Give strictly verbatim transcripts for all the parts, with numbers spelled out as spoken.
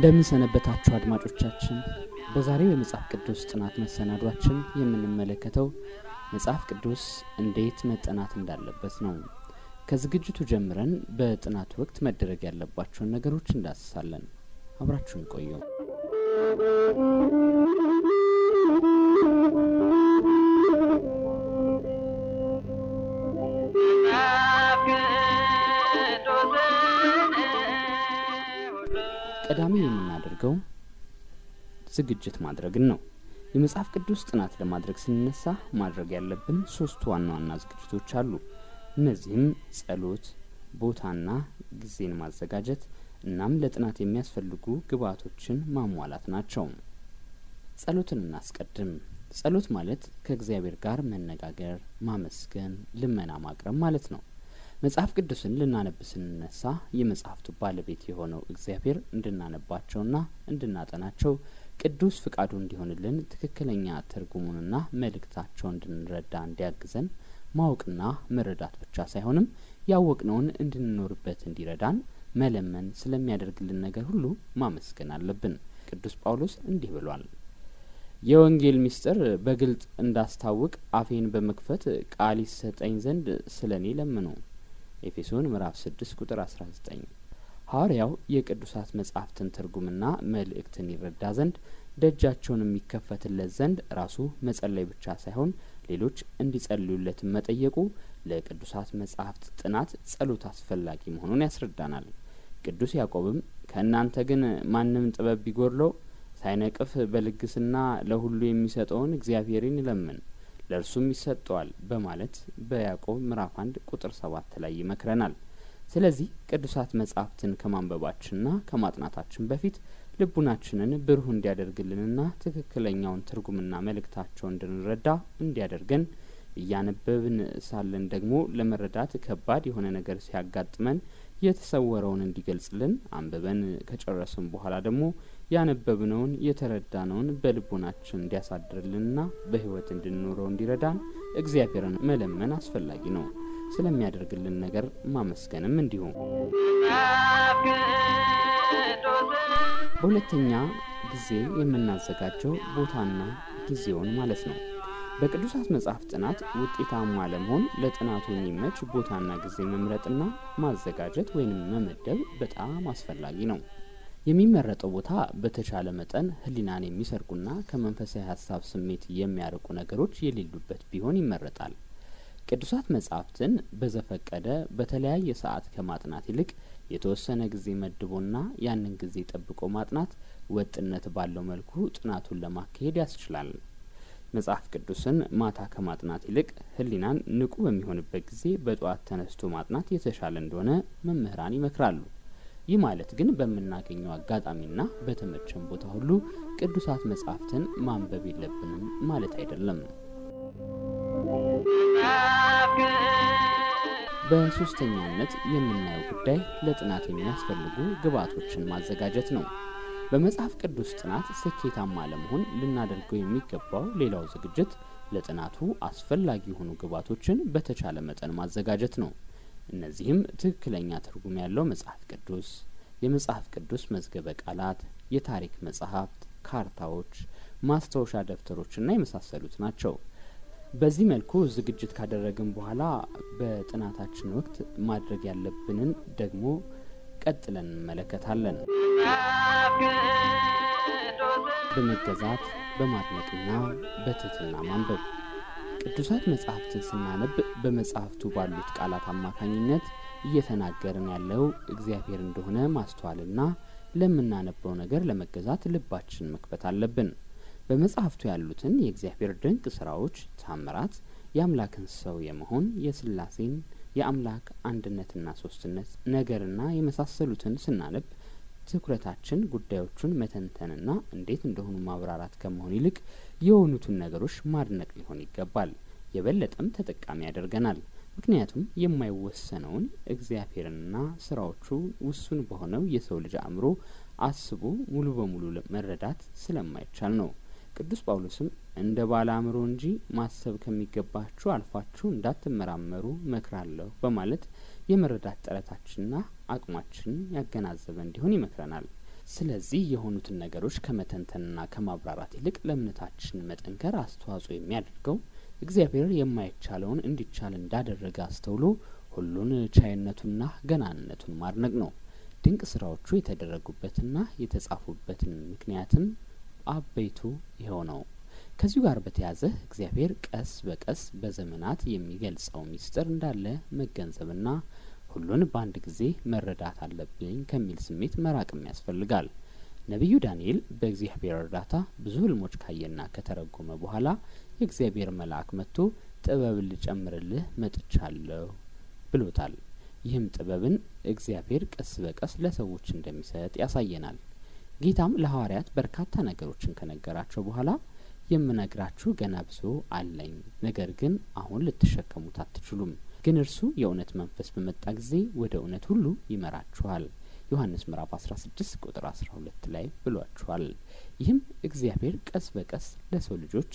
እንደምን ሰነበታችሁ አድማጮቻችን። በዛሬው የመጽሐፍ ቅዱስ ጥናት መሰናዷችን የምንመለከተው መጽሐፍ ቅዱስ እንዴት መጠናት እንዳለበት ነው። ከዝግጅቱ ጀምረን በጥናት ወቅት መደረግ ያለባቸውን ነገሮች እንዳስሳለን። አብራችሁን ቆዩ። ቀዳሚ የምናደርገው ዝግጅት ማድረግን ነው። የመጽሐፍ ቅዱስ ጥናት ለማድረግ ስንነሳ ማድረግ ያለብን ሶስት ዋና ዋና ዝግጅቶች አሉ። እነዚህም ጸሎት፣ ቦታና ጊዜን ማዘጋጀት እናም ለጥናት የሚያስፈልጉ ግብአቶችን ማሟላት ናቸው። ጸሎትን እናስቀድም። ጸሎት ማለት ከእግዚአብሔር ጋር መነጋገር፣ ማመስገን፣ ልመና ማቅረብ ማለት ነው። መጽሐፍ ቅዱስን ልናነብ ስንነሳ የመጽሐፍቱ ባለቤት የሆነው እግዚአብሔር እንድናነባቸውና እንድናጠናቸው ቅዱስ ፍቃዱ እንዲሆንልን ትክክለኛ ትርጉሙንና መልእክታቸውን እንድንረዳ እንዲያግዘን ማወቅና መረዳት ብቻ ሳይሆንም ያወቅነውን እንድንኖርበት እንዲረዳን መለመን ስለሚያደርግልን ነገር ሁሉ ማመስገን አለብን። ቅዱስ ጳውሎስ እንዲህ ብሏል: የወንጌል ምስጢር በግልጥ እንዳስታውቅ አፌን በመክፈት ቃል ይሰጠኝ ዘንድ ስለኔ ለምኑ። ኤፌሶን ምዕራፍ ስድስት ቁጥር አስራ ዘጠኝ። ሐዋርያው የቅዱሳት መጻሕፍትን ትርጉምና መልእክትን ይረዳ ዘንድ ደጃቸውን የሚከፈትለት ዘንድ ራሱ መጸለይ ብቻ ሳይሆን ሌሎች እንዲጸልዩለት መጠየቁ ለቅዱሳት መጻሕፍት ጥናት ጸሎት አስፈላጊ መሆኑን ያስረዳናል። ቅዱስ ያዕቆብም ከእናንተ ግን ማንም ጥበብ ቢጎድለው ሳይነቅፍ በልግስና ለሁሉ የሚሰጠውን እግዚአብሔርን ይለምን ለእርሱም ይሰጠዋል በማለት በያዕቆብ ምዕራፍ አንድ ቁጥር ሰባት ላይ ይመክረናል። ስለዚህ ቅዱሳት መጻሕፍትን ከማንበባችንና ከማጥናታችን በፊት ልቡናችንን ብሩህ እንዲያደርግልንና ትክክለኛውን ትርጉምና መልእክታቸውን እንድንረዳ እንዲያደርገን እያነበብን ሳለን ደግሞ ለመረዳት ከባድ የሆነ ነገር ሲያጋጥመን የተሰወረውን እንዲገልጽልን አንብበን ከጨረስን በኋላ ደግሞ ያነበብነውን የተረዳነውን በልቡናችን እንዲያሳድርልንና በሕይወት እንድንኖረው እንዲረዳን እግዚአብሔርን መለመን አስፈላጊ ነው። ስለሚያደርግልን ነገር ማመስገንም እንዲሁ። በሁለተኛ ጊዜ የምናዘጋጀው ቦታና ጊዜውን ማለት ነው። በቅዱሳት መጽሐፍ ጥናት ውጤታማ ለመሆን ለጥናቱ የሚመች ቦታና ጊዜ መምረጥና ማዘጋጀት ወይንም መመደብ በጣም አስፈላጊ ነው። የሚመረጠው ቦታ በተቻለ መጠን ህሊናን የሚሰርቁና ከመንፈሳዊ ሐሳብ ስሜት የሚያርቁ ነገሮች የሌሉበት ቢሆን ይመረጣል። ቅዱሳት መጽሐፍትን በዘፈቀደ በተለያየ ሰዓት ከማጥናት ይልቅ የተወሰነ ጊዜ መድቦና ያንን ጊዜ ጠብቆ ማጥናት ወጥነት ባለው መልኩ ጥናቱን ለማካሄድ ያስችላል። መጽሐፍ ቅዱስን ማታ ከማጥናት ይልቅ ህሊናን ንቁ በሚሆንበት ጊዜ በጧት ተነስቶ ማጥናት የተሻለ እንደሆነ መምህራን ይመክራሉ። ይህ ማለት ግን በመናገኘው አጋጣሚና በተመቸን ቦታ ሁሉ ቅዱሳት መጽሐፍትን ማንበብ የለብንም ማለት አይደለም። በሶስተኛነት የምናየው ጉዳይ ለጥናት የሚያስፈልጉ ግብአቶችን ማዘጋጀት ነው። በመጽሐፍ ቅዱስ ጥናት ስኬታማ ለመሆን ልናደርገው የሚገባው ሌላው ዝግጅት ለጥናቱ አስፈላጊ የሆኑ ግብአቶችን በተቻለ መጠን ማዘጋጀት ነው። እነዚህም ትክክለኛ ትርጉም ያለው መጽሐፍ ቅዱስ፣ የመጽሐፍ ቅዱስ መዝገበ ቃላት፣ የታሪክ መጽሐፍት፣ ካርታዎች፣ ማስታወሻ ደብተሮችና የመሳሰሉት ናቸው። በዚህ መልኩ ዝግጅት ካደረግን በኋላ በጥናታችን ወቅት ማድረግ ያለብንን ደግሞ ቀጥለን እንመለከታለን። በመገዛት በማድነቅና በትህትና ማንበብ። ቅዱሳት መጽሐፍትን ስናነብ በመጽሐፍቱ ባሉት ቃላት አማካኝነት እየተናገርን ያለው እግዚአብሔር እንደሆነ ማስተዋልና ለምናነበው ነገር ለመገዛት ልባችን መክፈት አለብን። በመጽሐፍቱ ያሉትን የእግዚአብሔር ድንቅ ስራዎች፣ ታምራት፣ የአምላክን ሰው የመሆን የሥላሴን የአምላክ አንድነትና ሶስትነት ነገርና የመሳሰሉትን ስናነብ ትኩረታችን ጉዳዮቹን መተንተንና እንዴት እንደሆኑ ማብራራት ከመሆን ይልቅ የሆኑትን ነገሮች ማድነቅ ሊሆን ይገባል። የበለጠም ተጠቃሚ ያደርገናል። ምክንያቱም የማይወሰነውን እግዚአብሔርና ስራዎቹ ውሱን በሆነው የሰው ልጅ አእምሮ አስቦ ሙሉ በሙሉ መረዳት ስለማይቻል ነው። ቅዱስ ጳውሎስም እንደ ባለ አእምሮ እንጂ ማሰብ ከሚገባችሁ አልፋችሁ እንዳትመራመሩ መክራለሁ በማለት የመረዳት ጥረታችንና አቅማችን ያገናዘበ እንዲሆን ይመክረናል። ስለዚህ የሆኑትን ነገሮች ከመተንተንና ከማብራራት ይልቅ ለእምነታችን መጠንከር አስተዋጽኦ የሚያደርገው እግዚአብሔር የማይቻለውን እንዲቻል እንዳደረገ አስተውሎ ሁሉን ቻይነቱና ገናንነቱን ማድነቅ ነው። ድንቅ ስራዎቹ የተደረጉበትና የተጻፉበትን ምክንያትም አበይቱ ይኸው ነው። ከዚሁ ጋር በተያያዘ እግዚአብሔር ቀስ በቀስ በዘመናት የሚገልጸው ሚስጥር እንዳለ መገንዘብና ሁሉን በአንድ ጊዜ መረዳት አለብኝ ከሚል ስሜት መራቅም ያስፈልጋል። ነቢዩ ዳንኤል በእግዚአብሔር እርዳታ ብዙ ህልሞች ካየና ከተረጎመ በኋላ የእግዚአብሔር መልአክ መጥቶ ጥበብን ልጨምርልህ መጥቻለሁ ብሎታል። ይህም ጥበብን እግዚአብሔር ቀስ በቀስ ለሰዎች እንደሚሰጥ ያሳየናል። ጌታም ለሐዋርያት በርካታ ነገሮችን ከነገራቸው በኋላ የምነግራችሁ ገና ብዙ አለኝ፣ ነገር ግን አሁን ልትሸከሙት አትችሉም። ግን እርሱ የእውነት መንፈስ በመጣ ጊዜ ወደ እውነት ሁሉ ይመራችኋል። ዮሐንስ ምዕራፍ አስራ ስድስት ቁጥር አስራ ሁለት ላይ ብሏችኋል። ይህም እግዚአብሔር ቀስ በቀስ ለሰው ልጆች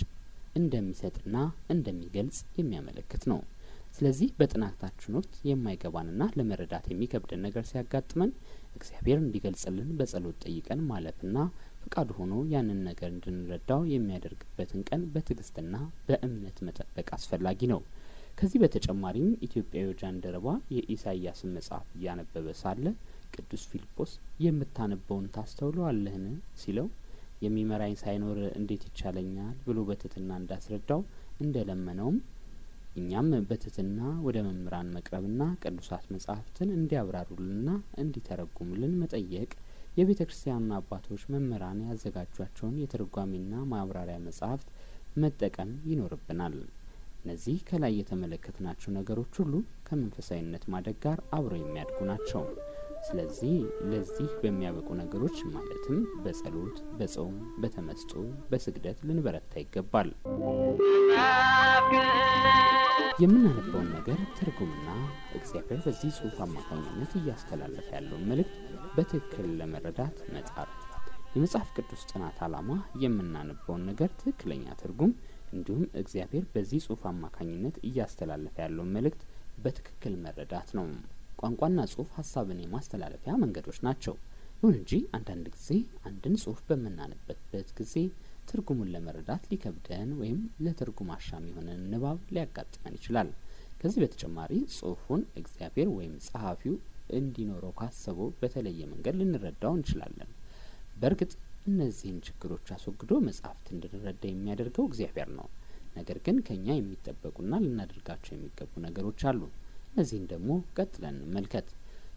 እንደሚሰጥና እንደሚገልጽ የሚያመለክት ነው። ስለዚህ በጥናታችን ወቅት የማይገባንና ለመረዳት የሚከብደን ነገር ሲያጋጥመን እግዚአብሔር እንዲገልጽልን በጸሎት ጠይቀን ማለፍና ፈቃዱ ሆኖ ያንን ነገር እንድንረዳው የሚያደርግበትን ቀን በትዕግስትና በእምነት መጠበቅ አስፈላጊ ነው። ከዚህ በተጨማሪም ኢትዮጵያዊ ጃንደረባ የኢሳይያስን መጽሐፍ እያነበበ ሳለ ቅዱስ ፊልጶስ የምታነበውን ታስተውለዋለህን ሲለው የሚመራኝ ሳይኖር እንዴት ይቻለኛል ብሎ በትህትና እንዳስረዳው እንደለመነውም እኛም በትህትና ወደ መምህራን መቅረብና ቅዱሳት መጽሐፍትን እንዲያብራሩልንና እንዲተረጉሙልን መጠየቅ፣ የቤተ ክርስቲያን አባቶች መምህራን ያዘጋጇቸውን የትርጓሜና ማብራሪያ መጽሐፍት መጠቀም ይኖርብናል። እነዚህ ከላይ የተመለከትናቸው ነገሮች ሁሉ ከመንፈሳዊነት ማደግ ጋር አብረው የሚያድጉ ናቸው። ስለዚህ ለዚህ በሚያበቁ ነገሮች ማለትም በጸሎት፣ በጾም፣ በተመስጦ፣ በስግደት ልንበረታ ይገባል። የምናነበውን ነገር ትርጉምና እግዚአብሔር በዚህ ጽሑፍ አማካኝነት እያስተላለፈ ያለውን መልእክት በትክክል ለመረዳት መጣር። የመጽሐፍ ቅዱስ ጥናት ዓላማ የምናነበውን ነገር ትክክለኛ ትርጉም እንዲሁም እግዚአብሔር በዚህ ጽሑፍ አማካኝነት እያስተላለፈ ያለውን መልእክት በትክክል መረዳት ነው። ቋንቋና ጽሑፍ ሀሳብን የማስተላለፊያ መንገዶች ናቸው። ይሁን እንጂ አንዳንድ ጊዜ አንድን ጽሑፍ በምናነበበት ጊዜ ትርጉሙን ለመረዳት ሊከብደን ወይም ለትርጉም አሻሚ የሆነን ንባብ ሊያጋጥመን ይችላል። ከዚህ በተጨማሪ ጽሑፉን እግዚአብሔር ወይም ጸሐፊው እንዲኖረው ካሰበው በተለየ መንገድ ልንረዳው እንችላለን። በእርግጥ እነዚህን ችግሮች አስወግዶ መጽሐፍት እንድንረዳ የሚያደርገው እግዚአብሔር ነው። ነገር ግን ከኛ የሚጠበቁና ልናደርጋቸው የሚገቡ ነገሮች አሉ። እነዚህን ደግሞ ቀጥለን እንመልከት።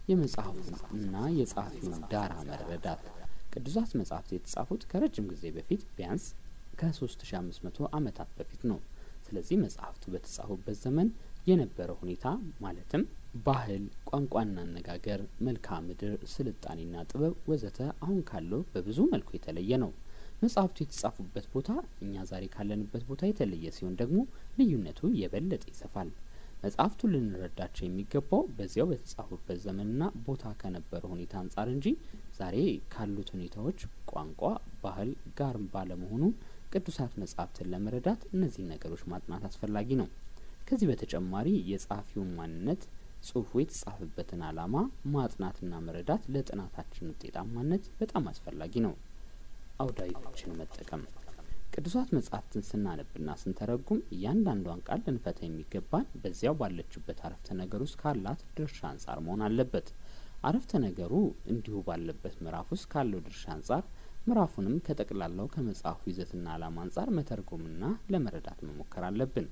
የመጽሐፉና የጸሐፊውን ዳራ መረዳት። ቅዱሳት መጽሐፍት የተጻፉት ከረጅም ጊዜ በፊት ቢያንስ ከሶስት ሺ አምስት መቶ ዓመታት በፊት ነው። ስለዚህ መጽሐፍቱ በተጻፉበት ዘመን የነበረው ሁኔታ ማለትም ባህል፣ ቋንቋና አነጋገር፣ መልክዓ ምድር፣ ስልጣኔና ጥበብ ወዘተ አሁን ካለው በብዙ መልኩ የተለየ ነው። መጽሐፍቱ የተጻፉበት ቦታ እኛ ዛሬ ካለንበት ቦታ የተለየ ሲሆን ደግሞ ልዩነቱ የበለጠ ይሰፋል። መጽሐፍቱ ልንረዳቸው የሚገባው በዚያው በተጻፉበት ዘመንና ቦታ ከነበረው ሁኔታ አንጻር እንጂ ዛሬ ካሉት ሁኔታዎች፣ ቋንቋ፣ ባህል ጋር ባለመሆኑ ቅዱሳት መጽሐፍትን ለመረዳት እነዚህ ነገሮች ማጥናት አስፈላጊ ነው። ከዚህ በተጨማሪ የጸሐፊውን ማንነት፣ ጽሑፉ የተጻፈበትን ዓላማ ማጥናትና መረዳት ለጥናታችን ውጤታማነት በጣም አስፈላጊ ነው። አውዳዊ ፍቺን መጠቀም። ቅዱሳት መጽሐፍትን ስናነብና ስንተረጉም እያንዳንዷን ቃል ልንፈታ የሚገባን በዚያው ባለችበት አረፍተ ነገር ውስጥ ካላት ድርሻ አንጻር መሆን አለበት። አረፍተ ነገሩ እንዲሁ ባለበት ምዕራፍ ውስጥ ካለው ድርሻ አንጻር ምዕራፉንም ከጠቅላላው ከመጽሐፉ ይዘትና ዓላማ አንጻር መተርጎምና ለመረዳት መሞከር አለብን።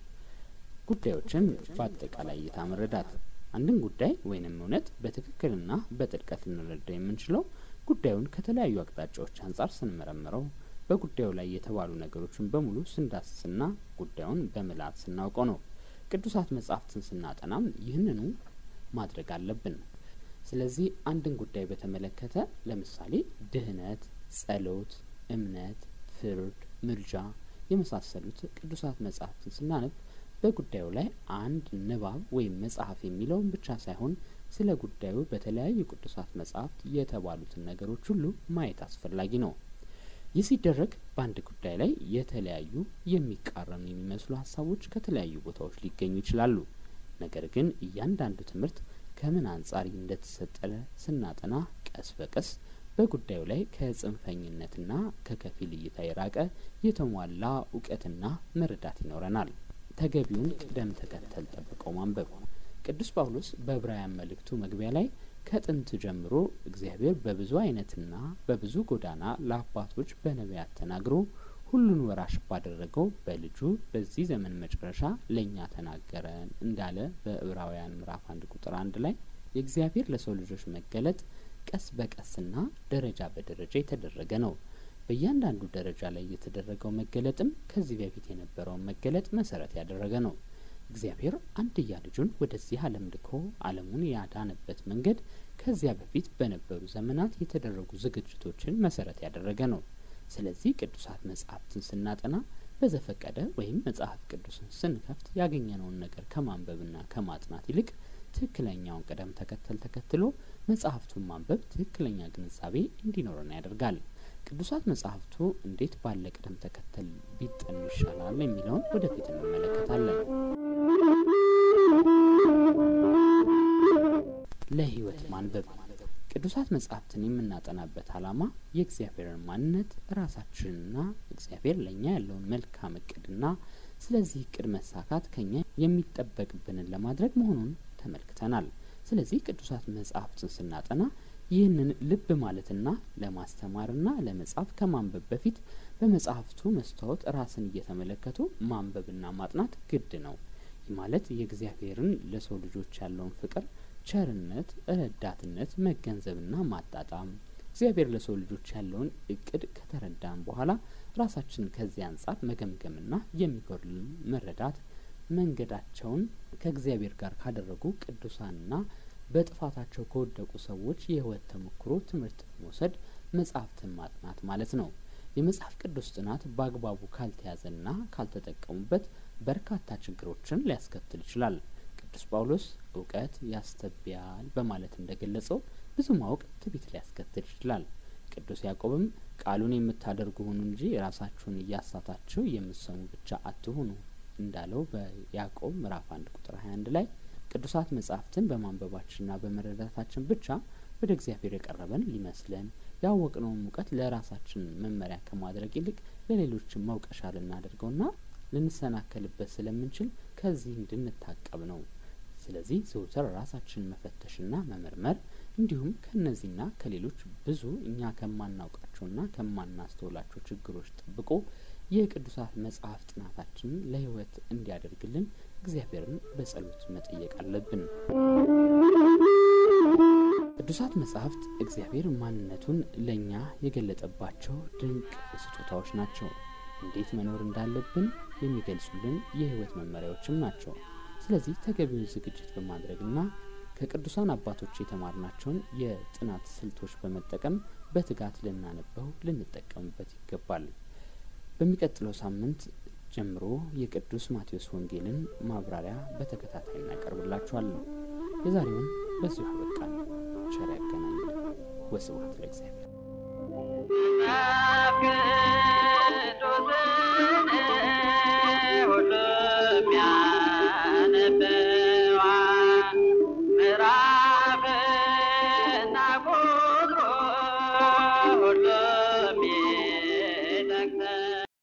ጉዳዮችን በአጠቃላይ እይታ መረዳት። አንድን ጉዳይ ወይንም እውነት በትክክልና በጥልቀት ልንረዳ የምንችለው ጉዳዩን ከተለያዩ አቅጣጫዎች አንጻር ስንመረምረው፣ በጉዳዩ ላይ የተባሉ ነገሮችን በሙሉ ስንዳስስና ጉዳዩን በምልአት ስናውቀው ነው። ቅዱሳት መጽሐፍትን ስናጠናም ይህንኑ ማድረግ አለብን። ስለዚህ አንድን ጉዳይ በተመለከተ ለምሳሌ ድህነት፣ ጸሎት፣ እምነት፣ ፍርድ፣ ምልጃ የመሳሰሉት ቅዱሳት መጽሐፍትን ስናነብ በጉዳዩ ላይ አንድ ንባብ ወይም መጽሐፍ የሚለውን ብቻ ሳይሆን ስለ ጉዳዩ በተለያዩ ቅዱሳት መጽሐፍት የተባሉትን ነገሮች ሁሉ ማየት አስፈላጊ ነው። ይህ ሲደረግ በአንድ ጉዳይ ላይ የተለያዩ የሚቃረኑ የሚመስሉ ሀሳቦች ከተለያዩ ቦታዎች ሊገኙ ይችላሉ። ነገር ግን እያንዳንዱ ትምህርት ከምን አንጻር እንደተሰጠለ ስናጠና ቀስ በቀስ በጉዳዩ ላይ ከጽንፈኝነትና ከከፊል እይታ የራቀ የተሟላ እውቀትና መረዳት ይኖረናል። ተገቢውን ቅደም ተከተል ጠብቀው ማንበብ። ቅዱስ ጳውሎስ በዕብራውያን መልእክቱ መግቢያ ላይ ከጥንት ጀምሮ እግዚአብሔር በብዙ አይነትና በብዙ ጎዳና ለአባቶች በነቢያት ተናግሮ ሁሉን ወራሽ ባደረገው በልጁ በዚህ ዘመን መጨረሻ ለኛ ተናገረን እንዳለ በዕብራውያን ምዕራፍ አንድ ቁጥር አንድ ላይ የእግዚአብሔር ለሰው ልጆች መገለጥ ቀስ በቀስና ደረጃ በደረጃ የተደረገ ነው። በእያንዳንዱ ደረጃ ላይ የተደረገው መገለጥም ከዚህ በፊት የነበረውን መገለጥ መሰረት ያደረገ ነው። እግዚአብሔር አንድያ ልጁን ወደዚህ ዓለም ልኮ ዓለሙን ያዳነበት መንገድ ከዚያ በፊት በነበሩ ዘመናት የተደረጉ ዝግጅቶችን መሰረት ያደረገ ነው። ስለዚህ ቅዱሳት መጻሕፍትን ስናጠና በዘፈቀደ ወይም መጽሐፍ ቅዱስን ስንከፍት ያገኘነውን ነገር ከማንበብና ከማጥናት ይልቅ ትክክለኛውን ቅደም ተከተል ተከትሎ መጽሐፍቱን ማንበብ ትክክለኛ ግንዛቤ እንዲኖረን ያደርጋል። ቅዱሳት መጽሐፍቱ እንዴት ባለ ቅደም ተከተል ቢጠኑ ይሻላል የሚለውን ወደፊት እንመለከታለን። ለህይወት ማንበብ። ቅዱሳት መጽሐፍትን የምናጠናበት ዓላማ የእግዚአብሔርን ማንነት ራሳችንና እግዚአብሔር ለኛ ያለውን መልካም እቅድና ስለዚህ እቅድ መሳካት ከኛ የሚጠበቅብንን ለማድረግ መሆኑን ተመልክተናል። ስለዚህ ቅዱሳት መጽሐፍትን ስናጠና ይህንን ልብ ማለትና ለማስተማርና ለመጻፍ ከማንበብ በፊት በመጽሐፍቱ መስታወት ራስን እየተመለከቱ ማንበብና ማጥናት ግድ ነው። ይህ ማለት የእግዚአብሔርን ለሰው ልጆች ያለውን ፍቅር፣ ቸርነት፣ ረዳትነት መገንዘብና ማጣጣም፣ እግዚአብሔር ለሰው ልጆች ያለውን እቅድ ከተረዳን በኋላ ራሳችንን ከዚህ አንጻር መገምገምና የሚጎድልን መረዳት፣ መንገዳቸውን ከእግዚአብሔር ጋር ካደረጉ ቅዱሳንና በጥፋታቸው ከወደቁ ሰዎች የህይወት ተሞክሮ ትምህርት መውሰድ መጽሐፍትን ማጥናት ማለት ነው። የመጽሐፍ ቅዱስ ጥናት በአግባቡ ካልተያዘና ካልተጠቀሙበት በርካታ ችግሮችን ሊያስከትል ይችላል። ቅዱስ ጳውሎስ እውቀት ያስተብያል በማለት እንደገለጸው ብዙ ማወቅ ትዕቢት ሊያስከትል ይችላል። ቅዱስ ያዕቆብም ቃሉን የምታደርጉ ሁኑ እንጂ ራሳችሁን እያሳታችሁ የምትሰሙ ብቻ አትሁኑ እንዳለው በያዕቆብ ምዕራፍ አንድ ቁጥር ሀያ አንድ ላይ ቅዱሳት መጽሐፍትን በማንበባችንና በመረዳታችን ብቻ ወደ እግዚአብሔር የቀረበን ሊመስለን ያወቅነውን እውቀት ለራሳችን መመሪያ ከማድረግ ይልቅ ለሌሎች መውቀሻ ልናደርገውና ልንሰናከልበት ስለምንችል ከዚህ እንድንታቀብ ነው። ስለዚህ ዘውትር ራሳችንን መፈተሽና መመርመር እንዲሁም ከነዚህና ከሌሎች ብዙ እኛ ከማናውቃቸውና ከማናስተውላቸው ችግሮች ጠብቆ የቅዱሳት መጽሐፍ ጥናታችንን ለህይወት እንዲያደርግልን እግዚአብሔርን በጸሎት መጠየቅ አለብን። ቅዱሳት መጽሐፍት እግዚአብሔር ማንነቱን ለኛ የገለጠባቸው ድንቅ ስጦታዎች ናቸው። እንዴት መኖር እንዳለብን የሚገልጹልን የህይወት መመሪያዎችም ናቸው። ስለዚህ ተገቢውን ዝግጅት በማድረግና ከቅዱሳን አባቶች የተማርናቸውን የጥናት ስልቶች በመጠቀም በትጋት ልናነበው ልንጠቀምበት ይገባል። በሚቀጥለው ሳምንት ጀምሮ የቅዱስ ማቴዎስ ወንጌልን ማብራሪያ በተከታታይ እናቀርብላችኋለን። የዛሬውን በዚሁ አበቃን። ቸር ያገናኘን። ወስብሐት ለእግዚአብሔር።